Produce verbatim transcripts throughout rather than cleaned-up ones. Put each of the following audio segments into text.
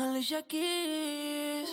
Alicia Keys.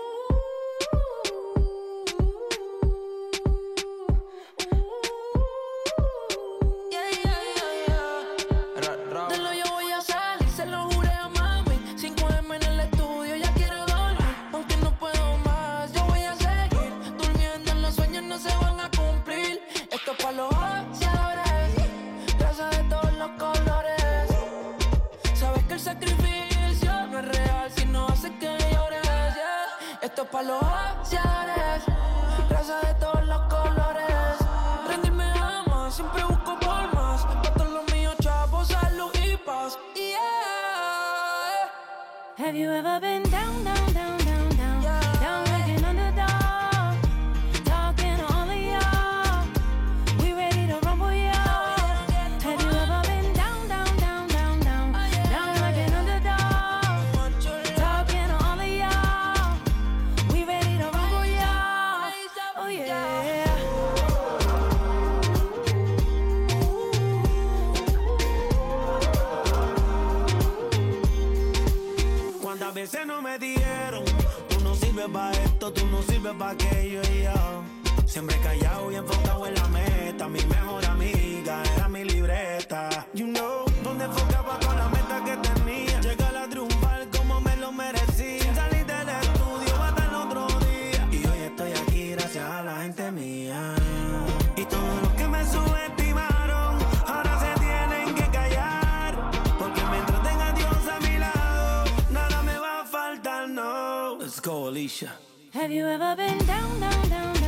Yeah, yeah, yeah, yeah. Ra, ra. De lo yo voy a salir, se lo juré a mami. cinco eme en el estudio, ya quiero dormir. Aunque no puedo más, yo voy a seguir durmiendo, los sueños no se van a cumplir. Esto es pa' los ociadores, grasa de todos los colores. Sabes que el sacrificio no es real si no hace que llores, yeah. Esto es pa' los ociadores, grasa de todos los colores. Rendirme ama, siempre busco por más. Pa' todos los míos, chavos, salud y paz, yeah. Have you ever been down, down, down, down, down, Yeah. down like an underdog, talking to all of y'all, we ready to rumble, y'all. Have you ever been down, down, down, down, down, down like an underdog, talking to all of y'all, we ready to rumble, y'all. Oh yeah. Cuántas veces no me dieron, tú no sirves pa' esto, tú no sirves pa' aquello y yo siempre callado y enfocado en la meta. Mi mejor amiga era mi libreta. You know, donde enfocaba con la meta que tenía, llegar a triunfar como me lo merecía. Sin salir del estudio hasta el otro día, y hoy estoy aquí gracias a la gente mía. Y todos los que me subestimaron ahora se tienen que callar, porque mientras tenga a Dios a mi lado nada me va a faltar, no. Let's go, Alicia. Have you ever been down, down, down,